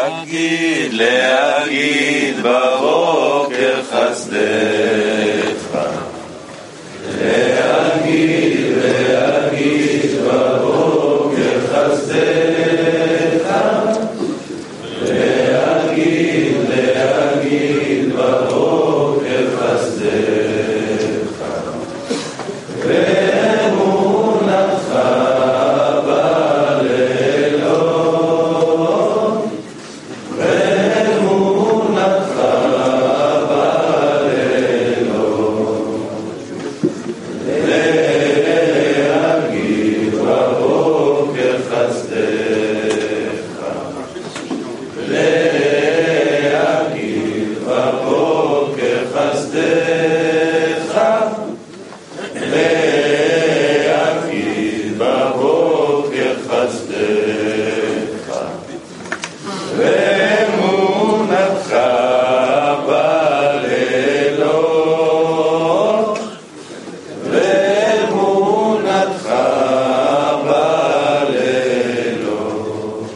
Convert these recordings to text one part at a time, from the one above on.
להגיד בבוקר חסדך, להגיד בבוקר חסדך, להגיד בבוקר חסדך, ואמונתך בלילות, ואמונתך בלילות, להגיד בבוקר חסדך, להגיד בבוקר חסדך, להגיד בבוקר חסדך, ואמונתך בלילות, ואמונתך בלילות.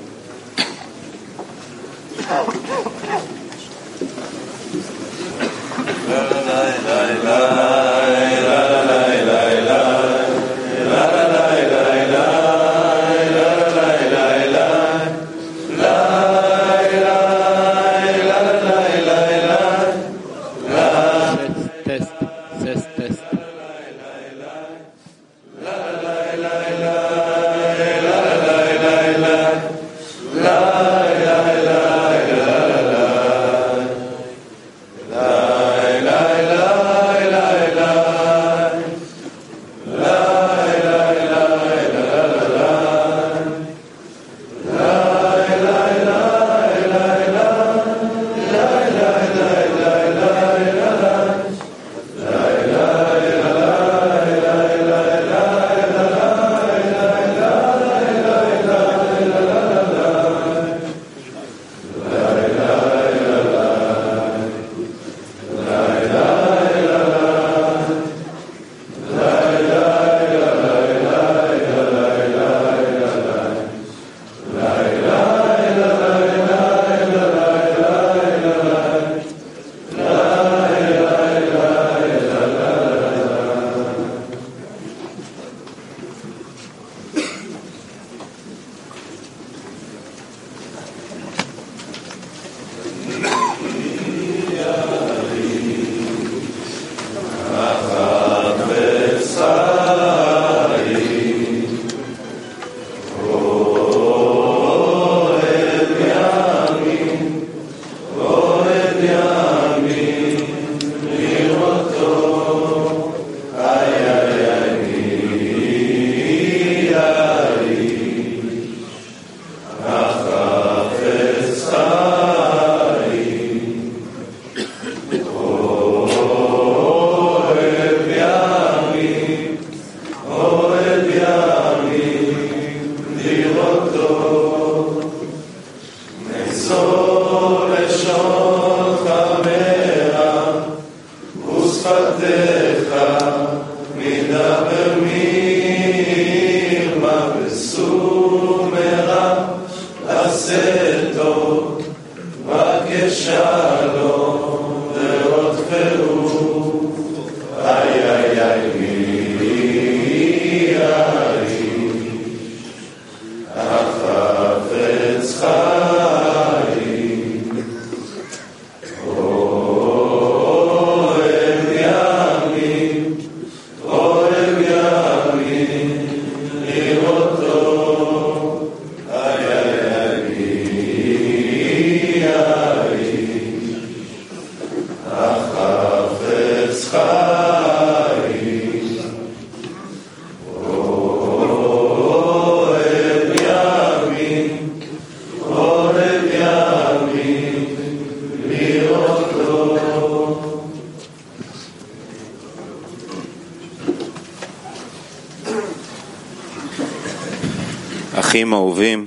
אחים אהובים,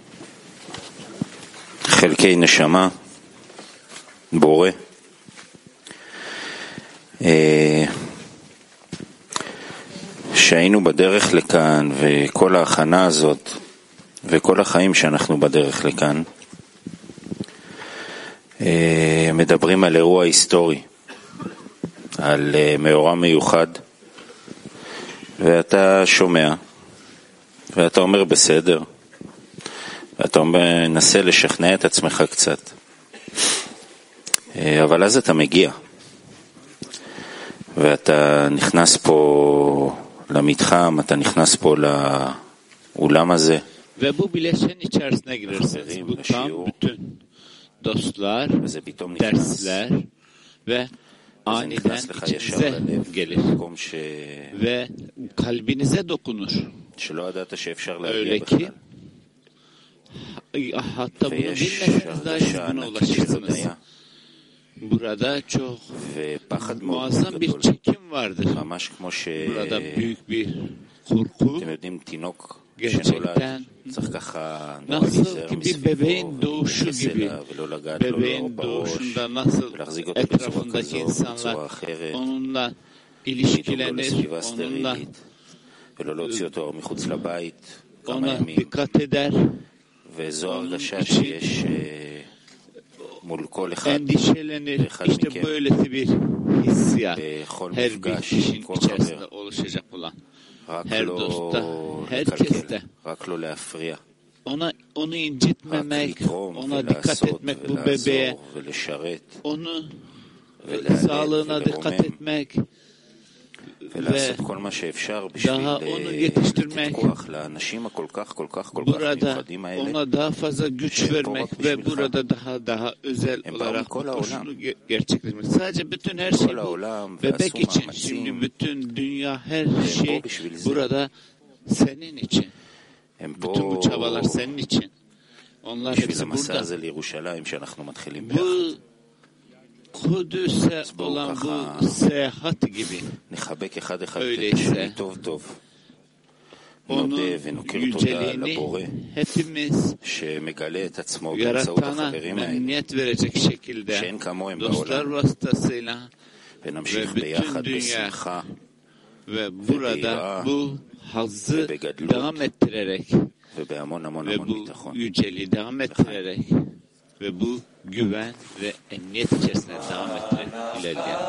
חלקי נשמה, בורא, שהיינו בדרך לכאן, וכל ההכנה הזאת וכל החיים שאנחנו בדרך לכאן, מדברים על אירוע היסטורי, על מאורע מיוחד, ואתה שומע, ואתה אומר בסדר, ואתה מנסה לשכנע את עצמך קצת, אבל אז אתה מגיע, ואתה נכנס פה למתחם, אתה נכנס פה לאולם הזה, ve bu bileşen içerisine girersiniz. Bu tam bütün dostlar, dersler ve aniden içinize gelir ve kalbinize dokunur. Öyle ki hatta bunu bilmeseniz dahi siz buna ulaşırsınız. Burada çok muazzam bir çekim vardır. Burada büyük bir korku. Gerçekten nasıl ki bir bebeğin doğuşu gibi, bebeğin doğuşunda nasıl etrafındaki insanlar onunla ilişkilenir, onunla ona dikkat eder, onun için endişelenir. İşte böylesi bir hissiyat her bir kişinin içerisinde oluşacak olan. Her dosta, herkeste onu incitmemek, ona dikkat etmek bu bebeğe, onu sağlığına dikkat etmek ve daha onu yetiştirmek, burada ona daha fazla güç vermek ve burada daha özel olarak koşulu gerçekleştirmek. Sadece bütün her şey bu bebek için. Şimdi bütün dünya, her şey burada senin için. Bütün bu çabalar senin için. Onlar hepsi burada. Bu Kudüs'e olan bu seyahat gibi. Öyleyse onun yüceliğini hepimiz yaratana memnuniyet verecek şekilde dostlar vasıtasıyla ve bütün dünya ve burada bu hazzı devam ettirerek ve bu yüceliği devam ettirerek ve bu güven ve emniyet içerisinde devam ettirerek ilerleyelim.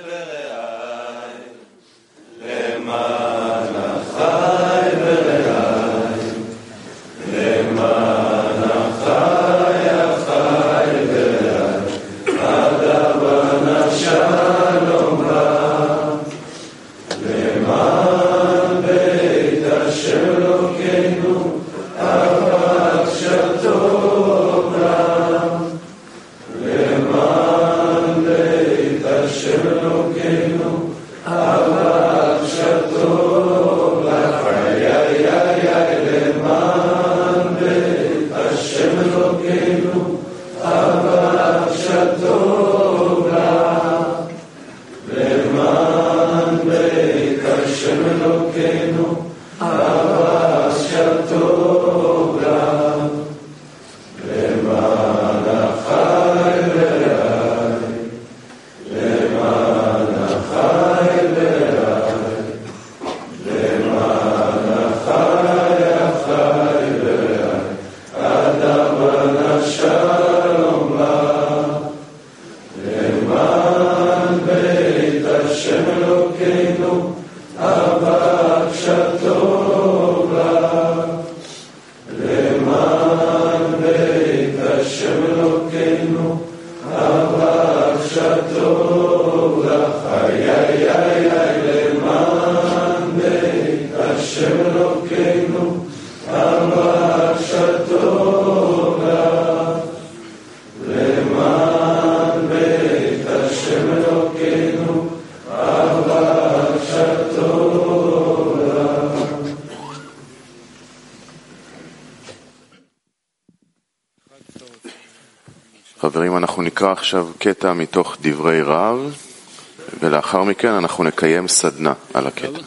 חברים, אנחנו נקרא עכשיו קטע מתוך דברי רב, ולאחר מכן אנחנו נקיים סדנה על הקטע.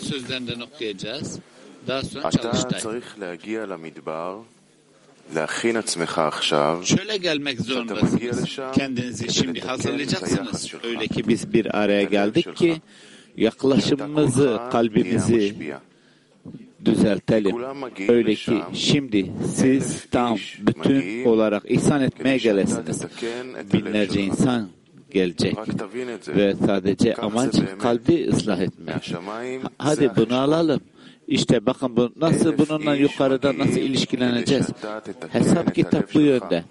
אתה צריך להגיע למדבר, להכין עצמך עכשיו, שאתה מגיע לשם, Şimdi hazırlayacaksınız. Öyle ki biz bir araya geldik ki yaklaşımımızı, kalbimizi düzeltelim. Öyle ki şimdi siz tam bütün olarak ihsan etmeye gelesiniz. Binlerce insan gelecek ve sadece amaç kalbi ıslah etmek. Hadi bunu alalım. İşte bakın bu nasıl bununla yukarıda nasıl ilişkileneceğiz. Hesap kitap bu yönde.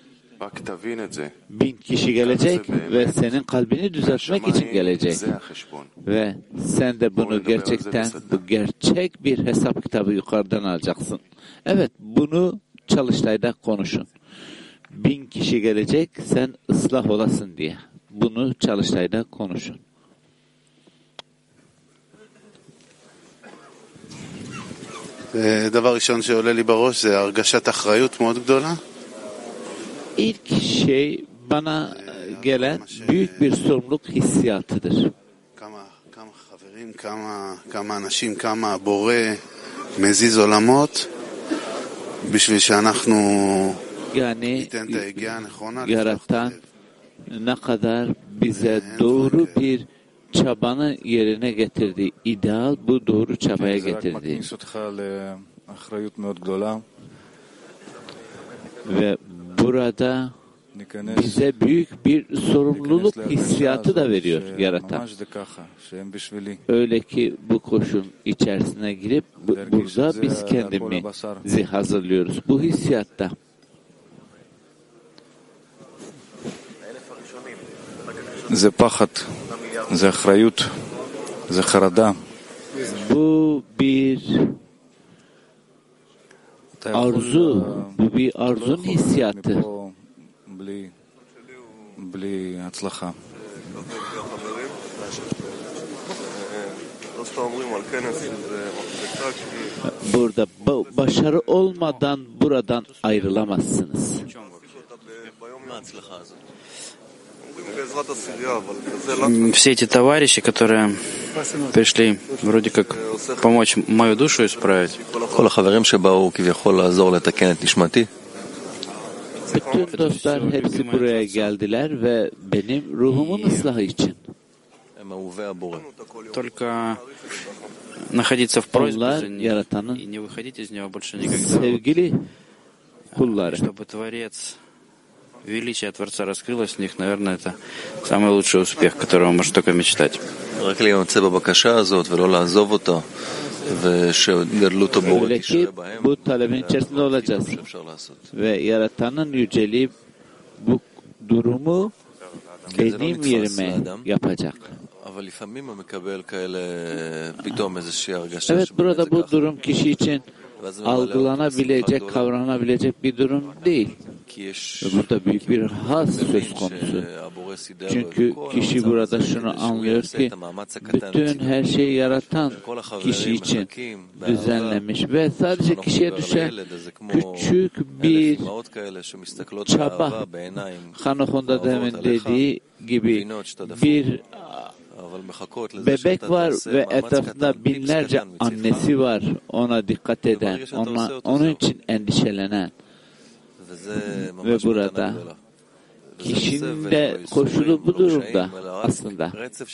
1000 kişi gelecek ve senin kalbini düzeltmek için gelecek. Ve sen de bunu gerçekten, bu gerçek bir hesap kitabı yukarıdan alacaksın. Evet, bunu Çalıştay'da konuşun. 1000 kişi gelecek, sen ıslah olasın diye. Bunu Çalıştay'da konuşun. דבר ראשון שעולה לי בראש זה הרגשת אחריות מאוד גדולה. İlk şey bana gelen büyük bir sorumluluk hissiyatıdır. כמה חברים, כמה אנשים, כמה הבורא מזיז עולמות בשביל שאנחנו ניתן את ההגיעה הנכונה. Yaratan ne kadar bize doğru bir çabanı yerine getirdi. İdeal bu doğru çabaya getirdi. Ve burada bize büyük bir sorumluluk hissiyatı da veriyor Yaratan. Öyle ki bu koşun içerisine girip burada biz kendimizi hazırlıyoruz. Bu hissiyatta. זה פחד, זה אחריות, זה חרדה. Bu bir arzu, bu bir arzun hissiyatı. בלי הצלחה. Burada başarı olmadan buradan ayrılamazsınız. Все эти товарищи, которые пришли вроде как помочь мою душу исправить. Bütün dostlar hepsi buraya geldiler ve benim ruhumun ıslahı için. Только находиться в просьбе Onlar за ним Yaratan'ın и не выходить из него больше никогда. sevgili kulları. Чтобы Творец, величие Творца раскрылось в них, наверное, это самый лучший успех, которого можно только мечтать. Öyle ki bu talebin içerisinde olacağız. Ve Yaratan'ın yüceliği bu durumu benim yerime yapacak. Evet, burada bu durum kişi için algılanabilecek, kavranabilecek bir durum değil. Burada büyük bir haz söz konusu. Çünkü kişi burada şunu anlıyor ki bütün her şeyi yaratan kişi için düzenlemiş ve sadece kişiye düşen küçük bir çaba, Hanochon'da demin dediği gibi bir bebek var ve etrafında binlerce annesi var, ona dikkat eden, onun için endişelenen. Ve burada kişinin de koşulu bu durumda aslında.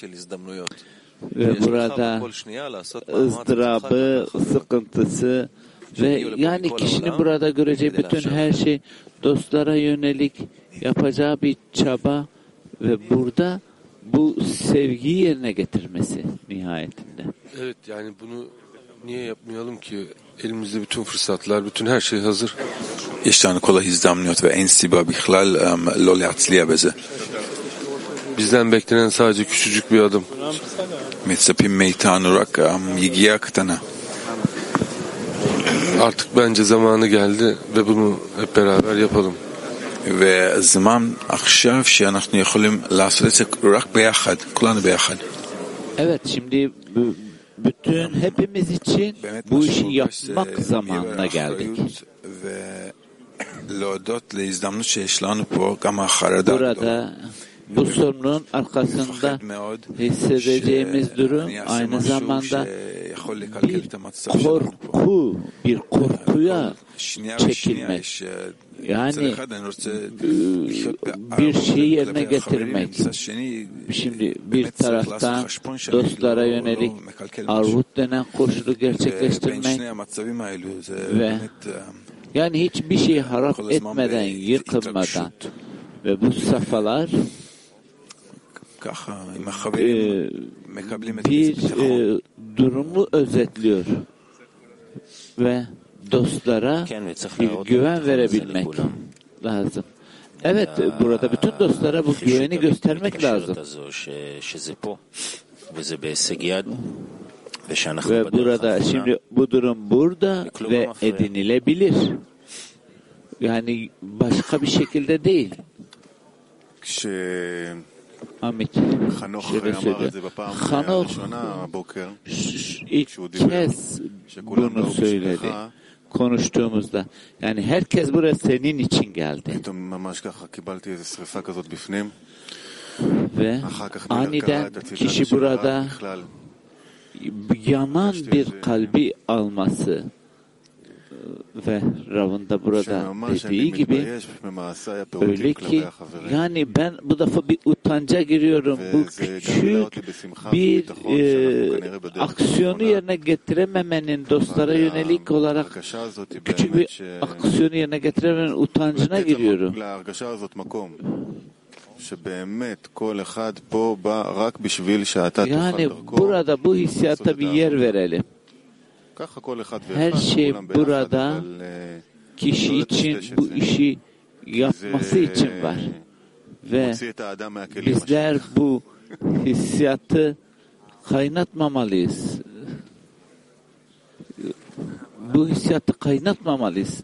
Ve burada ızdırabı, sıkıntısı ve yani kişinin burada göreceği bütün her şey dostlara yönelik yapacağı bir çaba ve burada bu sevgiyi yerine getirmesi nihayetinde. Evet, yani bunu niye yapmayalım ki? Elimizde bütün fırsatlar, bütün her şey hazır. יש לנו כל ההזדמנויות ואין סיבה בכלל לא להצליח בזה. Bizden beklenen sadece küçücük bir adım. מצפים מאיתנו רק יגיעה קטנה. Artık bence zamanı geldi ve bunu hep beraber yapalım. והזמן עכשיו שאנחנו יכולים לעשות את זה רק ביחד, כולנו ביחד. Evet, şimdi bütün hepimiz için bu işi yapmak zamanına geldik. Burada bu sorunun arkasında hissedeceğimiz durum aynı zamanda bir korkuya çekilmek. Yani bir şeyi yerine getirmek. Şimdi bir taraftan dostlara yönelik arvut denen koşulu gerçekleştirmek ve yani hiçbir şey harap etmeden, yıkılmadan ve bu safhalar bir durumu özetliyor ve dostlara bir güven verebilmek lazım. Evet, burada bütün dostlara bu güveni göstermek lazım. Ve burada şimdi bu durum burada ve edinilebilir. Yani başka bir şekilde değil. Ahmet şöyle söylüyor. Hanok ilk kez bunu söyledi konuştuğumuzda. Yani herkes buraya senin için geldi. Ve aniden kişi burada yanan bir kalbi alması ve Rav'ın da burada dediği gibi öyle ki yani ben bu defa bir utanca giriyorum. Bu küçük bir aksiyonu yerine getirememenin dostlara yönelik olarak küçük bir aksiyonu yerine getirememenin utancına giriyorum. Yani burada bu hissiyata bir yer verelim. Her şey burada kişi için bu işi yapması için var. Ve bizler bu hissiyatı kaynatmamalıyız. Bu hissiyatı kaynatmamalıyız.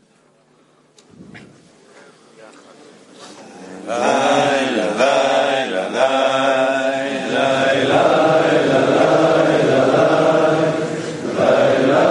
Lay la lay la lay lay lay la lay la lay lay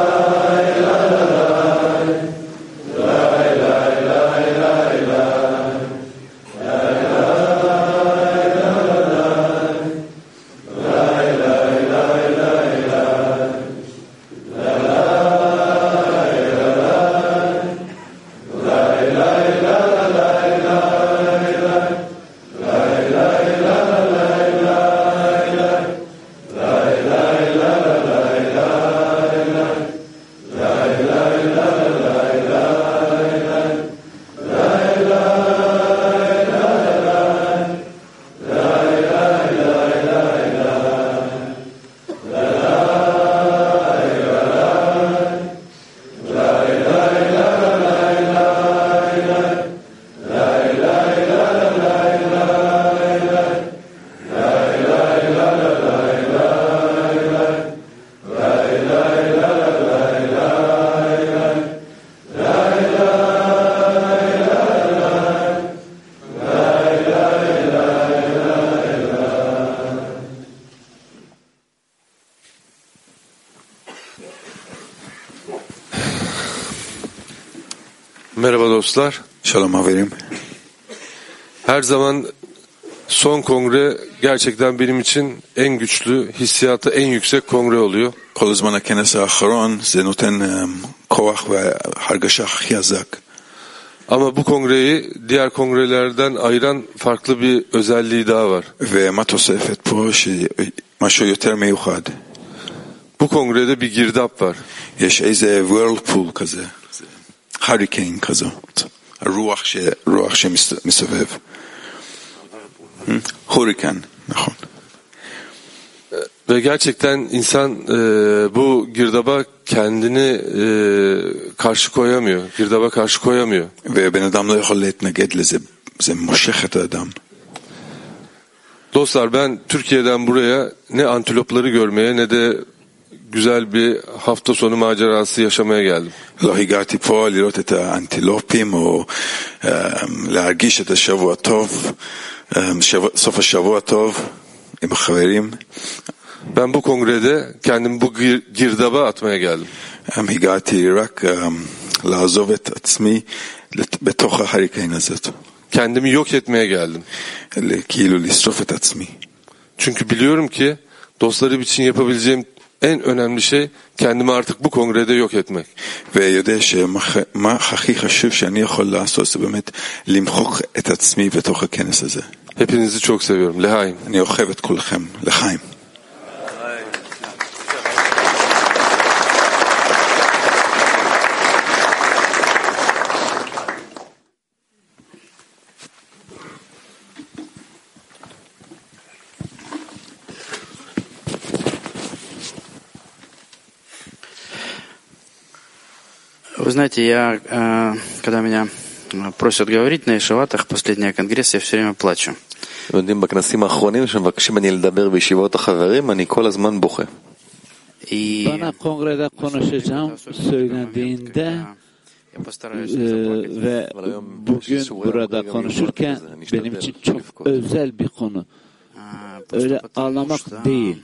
Merhaba dostlar. Shalom haverim. Her zaman son kongre gerçekten benim için en güçlü, hissiyatı en yüksek kongre oluyor. כל הזמן הכנס האחרון זה נותן כוח והרגשה הכי חזק. Ama bu kongreyi diğer kongrelerden ayıran farklı bir özelliği daha var. ומה תוספת פה שמשהו יותר מיוחד. Bu kongrede bir girdap var. יש איזה whirlpool כזה. הריקיין כזאת, רוח שמסובב. הוריקן, נכון. Ve gerçekten insan bu girdaba kendini karşı koyamıyor. Girdaba karşı koyamıyor. ובן אדם לא יכול להתנגד לזה, זה מושך את האדם. Dostlar, ben Türkiye'den buraya ne antilopları görmeye ne de güzel bir hafta sonu macerası yaşamaya geldim. לא הגעתי פה לראות את האנטילופים או להרגיש את השבוע טוב, סוף השבוע טוב עם החברים. Ben bu kongrede kendimi bu girdaba atmaya geldim. הגעתי רק לעזוב את עצמי בתוך ההריקן הזאת. Kendimi yok etmeye geldim. כאילו לשרוף את עצמי. Çünkü biliyorum ki dostlarım için yapabileceğim en önemli şey kendimi artık bu kongrede yok etmek. ויודע שמה הכי חשוב שאני יכול לעשות זה באמת למחוק את עצמי בתוך הכנס הזה. Hepinizi çok seviyorum. Lehaim. אני אוהב את כולכם. לחיים. Вы знаете, когда меня просят говорить на Ешиватах, последние конгрессы, я все время плачу. בכנסים האחרונים שמבקשים ממני לדבר בישיבות החברים, אני כל הזמן בוכה. Bana kongrede konuşacağım söylendiğinde ve bugün burada konuşurken benim için çok özel bir konu. Öyle ağlamak değil.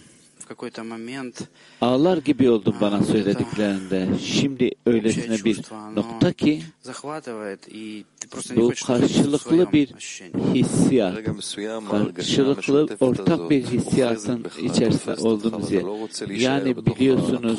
Ağlar gibi oldum bana söylediklerinde. Şimdi öylesine bir nokta ki bu karşılıklı bir hissiyat, karşılıklı ortak bir hissiyatın içerisinde olduğumuz yer. Yani biliyorsunuz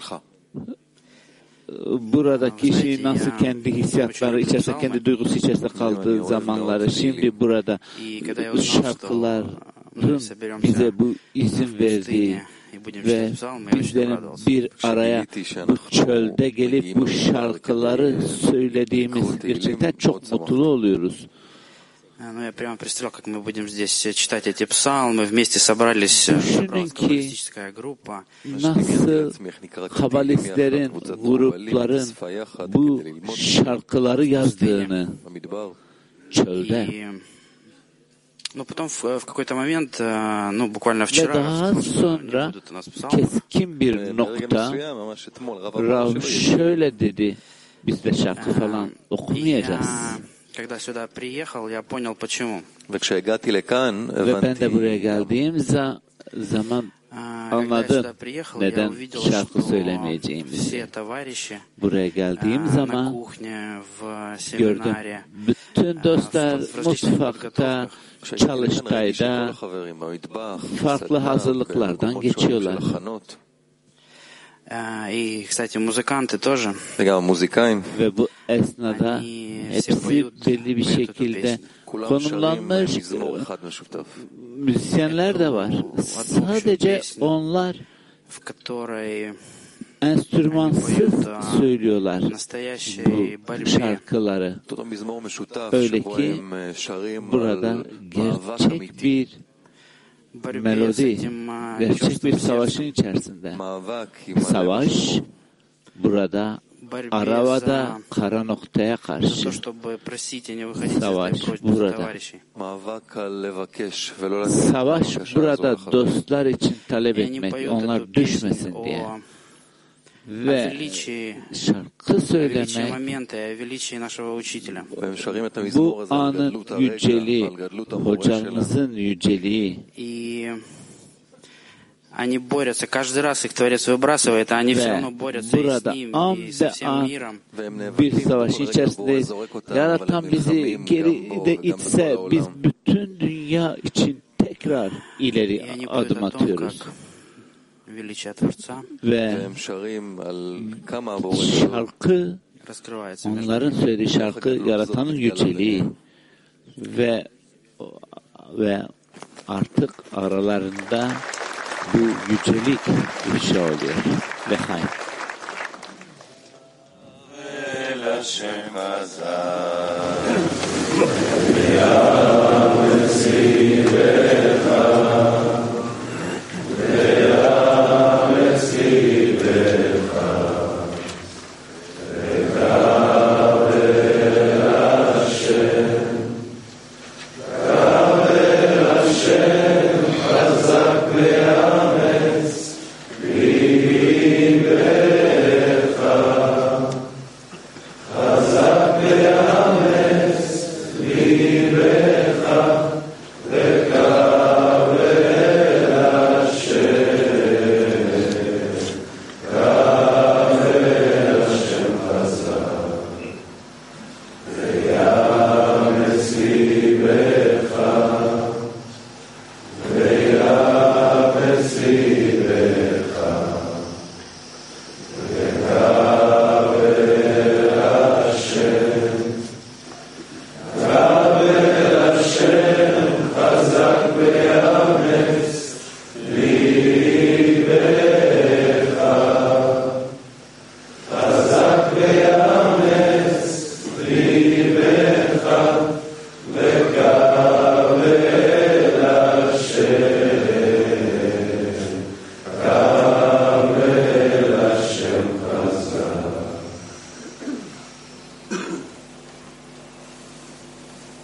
burada kişi nasıl kendi hissiyatları içerisinde, kendi duygusu içerisinde kaldığı zamanları, şimdi burada şarkıların bize bu izin verdiği ve bizlerin bir araya bu çölde gelip bu şarkıları söylediğimiz gerçekten çok mutlu oluyoruz. Ну, я прямо представлял, как мы будем здесь читать эти псалмы, вместе собрались каббалистическая группа. Nasıl kabalistlerin, grupların bu şarkıları yazdığını çölde. Но потом в какой-то момент, буквально вчера, daha sonra keskin bir nokta Rav şöyle dedi, biz de şarkı falan okumayacağız. Когда сюда приехал, я понял почему. Ve ben de buraya geldiğim zaman anladım neden şarkı söylemeyeceğimizi. Buraya geldiğim zaman gördüm. Bütün dostlar mutfakta, çalıştayda farklı hazırlıklardan geçiyorlar. И, кстати, музыканты тоже. Ve bu esnada hepsi belli bir şekilde konumlanmış müzisyenler de var. Sadece onlar enstrümansız söylüyorlar bu şarkıları. Öyle ki burada gerçek bir melodi, gerçek bir savaşın içerisinde. Savaş burada Arava'da kara noktaya karşı. Savaş burada. Savaş burada dostlar için talep etmek, onlar düşmesin diye. Ve şarkı söylemek bu anın yüceliği, hocamızın yüceliği. Они борются, каждый раз их Творец выбрасывает, а они все равно борются и с ним, и со всем миром. Bir savaş içerisindeyiz. Yaratan bizi geride itse biz bütün dünya için tekrar ileri adım atıyoruz. Ve şarkı, onların söylediği şarkı yaratanın yüceliği ve artık aralarında bu yücelik ifşa oluyor. Lehaim. לך